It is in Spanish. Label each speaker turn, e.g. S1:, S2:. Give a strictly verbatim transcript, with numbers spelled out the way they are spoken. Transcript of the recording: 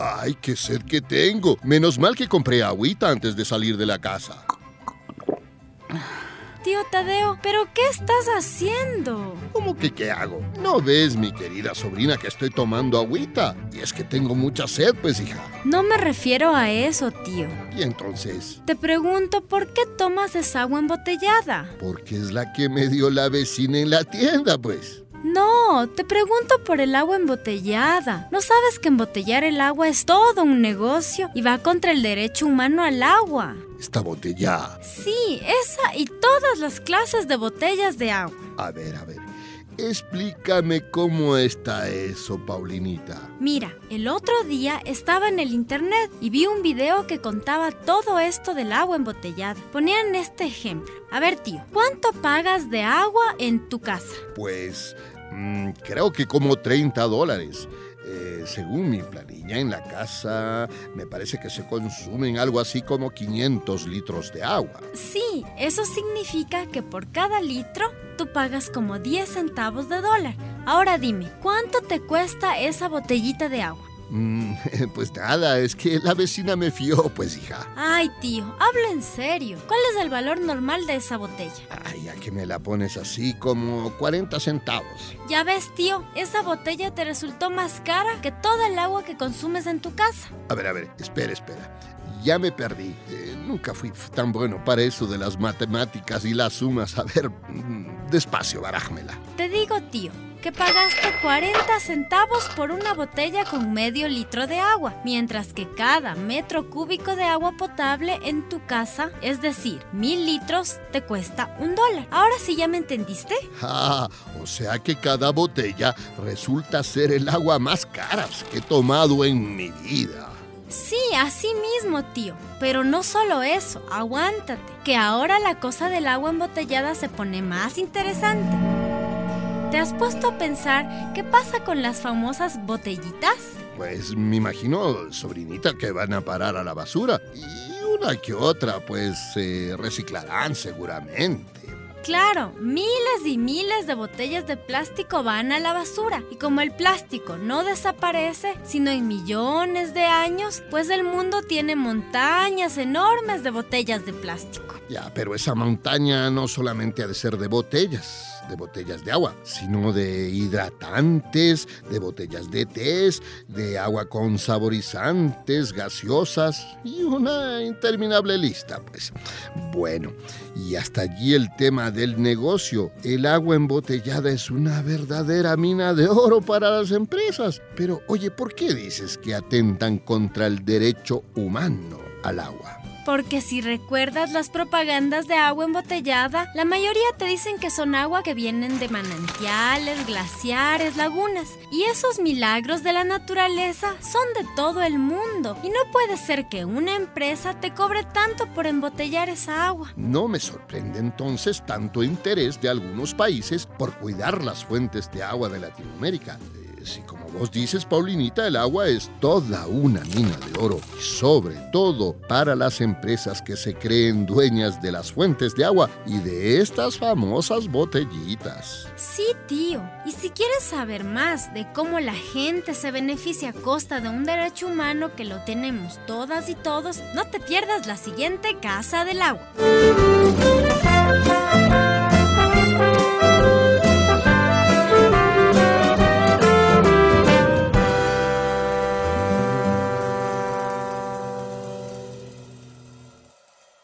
S1: ¡Ay, qué sed que tengo! Menos mal que compré agüita antes de salir de la casa.
S2: Tío Tadeo, ¿pero qué estás haciendo?
S1: ¿Cómo que qué hago? ¿No ves, mi querida sobrina, que estoy tomando agüita? Y es que tengo mucha sed, pues, hija.
S2: No me refiero a eso, tío.
S1: ¿Y entonces?
S2: Te pregunto, ¿por qué tomas esa agua embotellada?
S1: Porque es la que me dio la vecina en la tienda, pues.
S2: No, te pregunto por el agua embotellada. ¿No sabes que embotellar el agua es todo un negocio y va contra el derecho humano al agua?
S1: Esta botella.
S2: Sí, esa y todas las clases de botellas de agua.
S1: A ver, a ver. Explícame cómo está eso, Paulinita.
S2: Mira, el otro día estaba en el internet y vi un video que contaba todo esto del agua embotellada. Ponían este ejemplo. A ver, tío, ¿cuánto pagas de agua en tu casa?
S1: Pues, mmm, creo que como treinta dólares. Eh, según mi planilla en la casa, me parece que se consumen algo así como quinientos litros de agua.
S2: Sí, eso significa que por cada litro tú pagas como diez centavos de dólar. Ahora dime, ¿cuánto te cuesta esa botellita de agua?
S1: Mm, pues nada, es que la vecina me fió, pues, hija.
S2: Ay, tío, habla en serio. ¿Cuál es el valor normal de esa botella?
S1: Ay, ya que me la pones así, como cuarenta centavos.
S2: Ya ves, tío, esa botella te resultó más cara que toda el agua que consumes en tu casa.
S1: A ver, a ver, espera, espera. Ya me perdí. Eh, nunca fui tan bueno para eso de las matemáticas y las sumas. A ver, mm, despacio, barájmela.
S2: Te digo, tío, que pagaste cuarenta centavos por una botella con medio litro de agua, mientras que cada metro cúbico de agua potable en tu casa, es decir, mil litros, te cuesta un dólar. ¿Ahora sí ya me entendiste?
S1: Ah, o sea que cada botella resulta ser el agua más cara que he tomado en mi vida.
S2: Sí, así mismo, tío. Pero no solo eso, aguántate, que ahora la cosa del agua embotellada se pone más interesante. ¿Te has puesto a pensar qué pasa con las famosas botellitas?
S1: Pues me imagino, sobrinita, que van a parar a la basura. Y una que otra, pues, se reciclarán seguramente.
S2: Claro, miles y miles de botellas de plástico van a la basura. Y como el plástico no desaparece, sino en millones de años, pues el mundo tiene montañas enormes de botellas de plástico.
S1: Ya, pero esa montaña no solamente ha de ser de botellas, de botellas de agua, sino de hidratantes, de botellas de tés, de agua con saborizantes, gaseosas y una interminable lista, pues. Bueno, y hasta allí el tema del negocio. El agua embotellada es una verdadera mina de oro para las empresas. Pero, oye, ¿por qué dices que atentan contra el derecho humano al agua?
S2: Porque si recuerdas las propagandas de agua embotellada, la mayoría te dicen que son agua que vienen de manantiales, glaciares, lagunas. Y esos milagros de la naturaleza son de todo el mundo. Y no puede ser que una empresa te cobre tanto por embotellar esa agua.
S1: No me sorprende entonces tanto interés de algunos países por cuidar las fuentes de agua de Latinoamérica. Si como vos dices, Paulinita, el agua es toda una mina de oro, y sobre todo para las empresas que se creen dueñas de las fuentes de agua y de estas famosas botellitas.
S2: Sí, tío. Y si quieres saber más de cómo la gente se beneficia a costa de un derecho humano que lo tenemos todas y todos, no te pierdas la siguiente Casa del Agua.